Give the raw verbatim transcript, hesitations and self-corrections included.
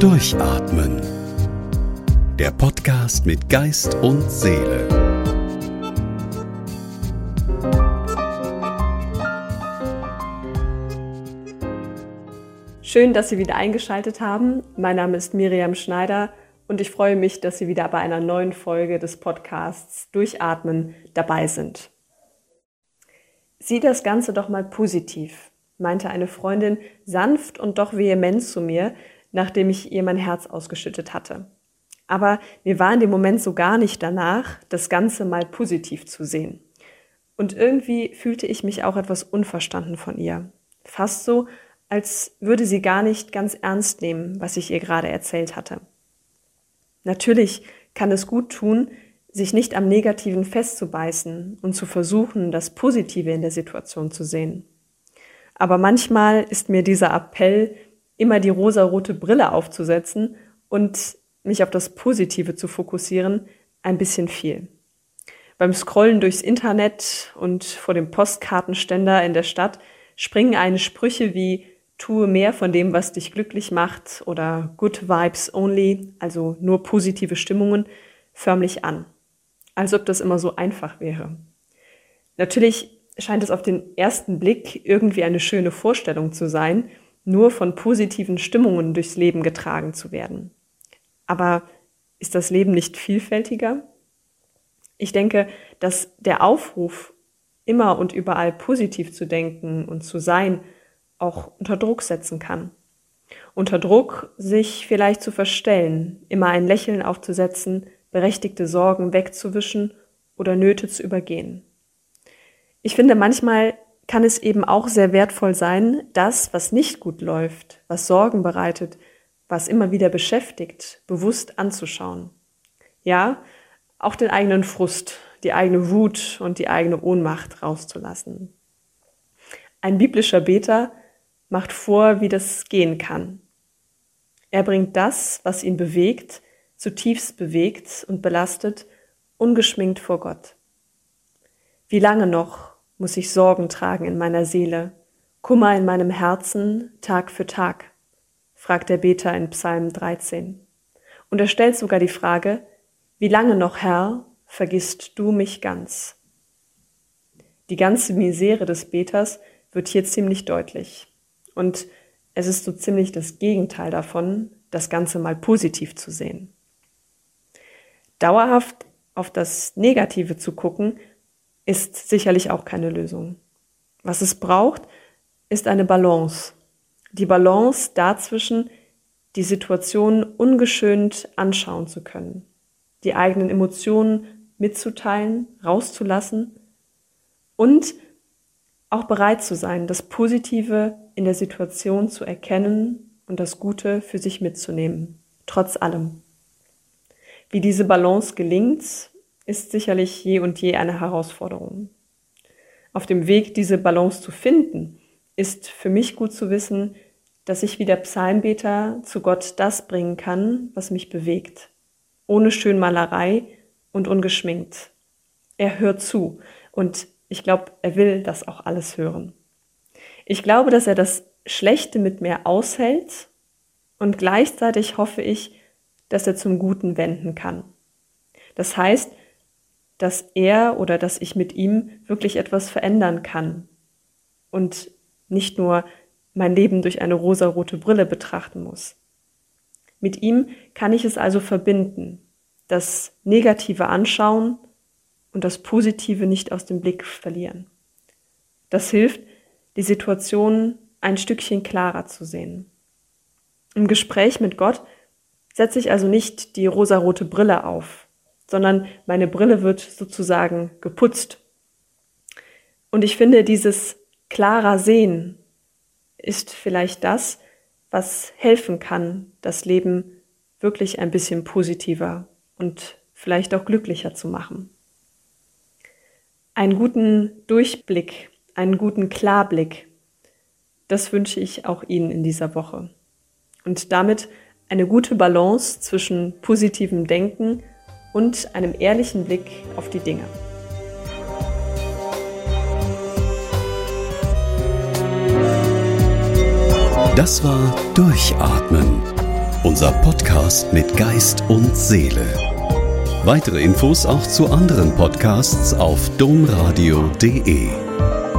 Durchatmen. Der Podcast mit Geist und Seele. Schön, dass Sie wieder eingeschaltet haben. Mein Name ist Miriam Schneider und ich freue mich, dass Sie wieder bei einer neuen Folge des Podcasts Durchatmen dabei sind. Sieh das Ganze doch mal positiv, meinte eine Freundin sanft und doch vehement zu mir, nachdem ich ihr mein Herz ausgeschüttet hatte. Aber mir war in dem Moment so gar nicht danach, das Ganze mal positiv zu sehen. Und irgendwie fühlte ich mich auch etwas unverstanden von ihr. Fast so, als würde sie gar nicht ganz ernst nehmen, was ich ihr gerade erzählt hatte. Natürlich kann es gut tun, sich nicht am Negativen festzubeißen und zu versuchen, das Positive in der Situation zu sehen. Aber manchmal ist mir dieser Appell, immer die rosarote Brille aufzusetzen und mich auf das Positive zu fokussieren, ein bisschen viel. Beim Scrollen durchs Internet und vor dem Postkartenständer in der Stadt springen eine Sprüche wie tue mehr von dem, was dich glücklich macht oder good vibes only, also nur positive Stimmungen, förmlich an. Als ob das immer so einfach wäre. Natürlich scheint es auf den ersten Blick irgendwie eine schöne Vorstellung zu sein, nur von positiven Stimmungen durchs Leben getragen zu werden. Aber ist das Leben nicht vielfältiger? Ich denke, dass der Aufruf, immer und überall positiv zu denken und zu sein, auch unter Druck setzen kann. Unter Druck, sich vielleicht zu verstellen, immer ein Lächeln aufzusetzen, berechtigte Sorgen wegzuwischen oder Nöte zu übergehen. Ich finde, manchmal kann es eben auch sehr wertvoll sein, das, was nicht gut läuft, was Sorgen bereitet, was immer wieder beschäftigt, bewusst anzuschauen. Ja, auch den eigenen Frust, die eigene Wut und die eigene Ohnmacht rauszulassen. Ein biblischer Beter macht vor, wie das gehen kann. Er bringt das, was ihn bewegt, zutiefst bewegt und belastet, ungeschminkt vor Gott. Wie lange noch muss ich Sorgen tragen in meiner Seele, Kummer in meinem Herzen, Tag für Tag, fragt der Beter in Psalm dreizehn. Und er stellt sogar die Frage, wie lange noch, Herr, vergisst du mich ganz? Die ganze Misere des Beters wird hier ziemlich deutlich. Und es ist so ziemlich das Gegenteil davon, das Ganze mal positiv zu sehen. Dauerhaft auf das Negative zu gucken, ist sicherlich auch keine Lösung. Was es braucht, ist eine Balance. Die Balance dazwischen, die Situation ungeschönt anschauen zu können, die eigenen Emotionen mitzuteilen, rauszulassen und auch bereit zu sein, das Positive in der Situation zu erkennen und das Gute für sich mitzunehmen, trotz allem. Wie diese Balance gelingt, ist sicherlich je und je eine Herausforderung. Auf dem Weg, diese Balance zu finden, ist für mich gut zu wissen, dass ich wie der Psalmbeter zu Gott das bringen kann, was mich bewegt, ohne Schönmalerei und ungeschminkt. Er hört zu und ich glaube, er will das auch alles hören. Ich glaube, dass er das Schlechte mit mir aushält und gleichzeitig hoffe ich, dass er zum Guten wenden kann. Das heißt, dass er oder dass ich mit ihm wirklich etwas verändern kann und nicht nur mein Leben durch eine rosarote Brille betrachten muss. Mit ihm kann ich es also verbinden, das Negative anschauen und das Positive nicht aus dem Blick verlieren. Das hilft, die Situation ein Stückchen klarer zu sehen. Im Gespräch mit Gott setze ich also nicht die rosarote Brille auf, sondern meine Brille wird sozusagen geputzt. Und ich finde, dieses klarer Sehen ist vielleicht das, was helfen kann, das Leben wirklich ein bisschen positiver und vielleicht auch glücklicher zu machen. Einen guten Durchblick, einen guten Klarblick, das wünsche ich auch Ihnen in dieser Woche. Und damit eine gute Balance zwischen positivem Denken und einem ehrlichen Blick auf die Dinge. Das war Durchatmen. unser Podcast mit Geist und Seele. Weitere Infos auch zu anderen Podcasts auf domradio punkt de.